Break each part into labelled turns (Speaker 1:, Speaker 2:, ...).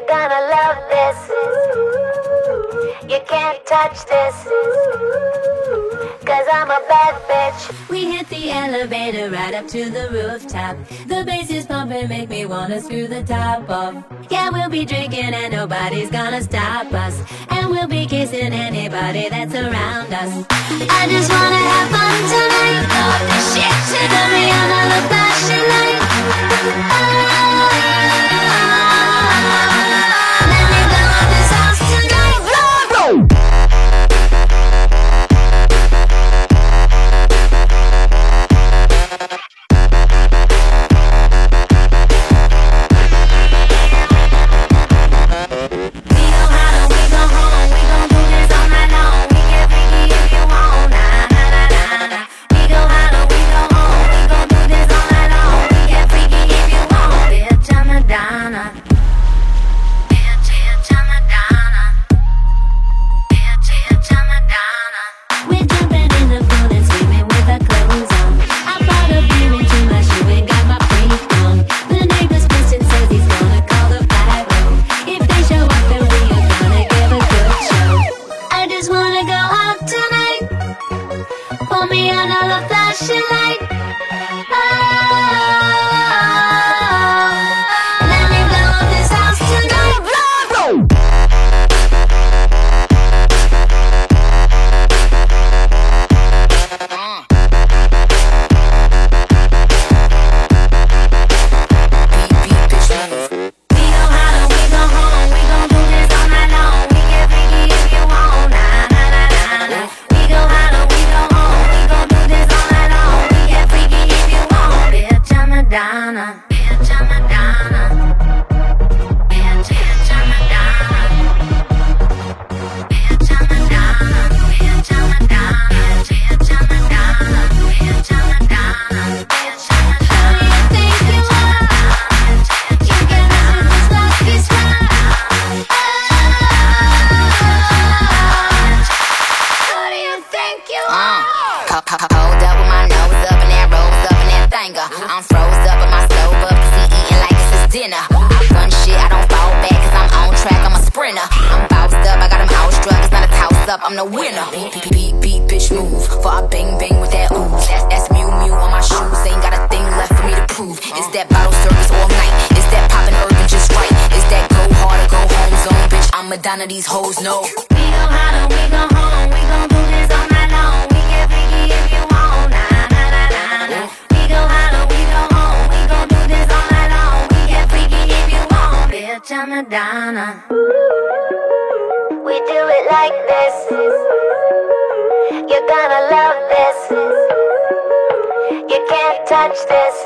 Speaker 1: You're gonna love this. You can't touch this. Cause I'm a bad bitch.
Speaker 2: We hit the elevator right up to the rooftop. The bass is pumping, make me wanna screw the top off. Yeah, we'll be drinking and nobody's gonna stop us. And we'll be kissing anybody that's around us. I just wanna have fun tonight. Oh, this shit tonight. Put me under the flashing light. Let me blow up this house tonight. Blow!
Speaker 3: I'm froze up and my stove up, cause he eating like this is dinner. I run shit, I don't fall back, cause I'm on track, I'm a sprinter. I'm bounced up, I got him outstruck, it's not a toss up, I'm the winner. Beat, bitch, move, for I bang, bang with that ooze. That's Mew Mew on my shoes, ain't got a thing left for me to prove. It's that bottle service all night, it's that poppin' urban just right. It's that go hard or go home zone, bitch, I'm Madonna, these hoes know.
Speaker 2: We go hard or we go home, we gon' do this all night long. We get freaky if you want, nah, nah, nah, nah, nah. We go hard or we go home, we gon' do this all night long. We get freaky if you want, bitch, I'm Madonna.
Speaker 1: We do it like this. You're gonna love this. You can't touch this.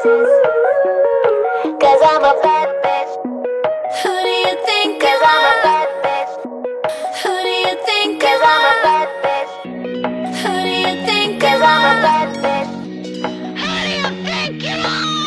Speaker 1: Cause I'm a bad bitch.
Speaker 2: Who do you think
Speaker 1: Cause I'm a bad bitch.
Speaker 2: Who do you think
Speaker 1: Cause I'm a bad bitch.
Speaker 2: Who do you think
Speaker 1: Cause I'm a bad bitch.
Speaker 2: Who do you think you are?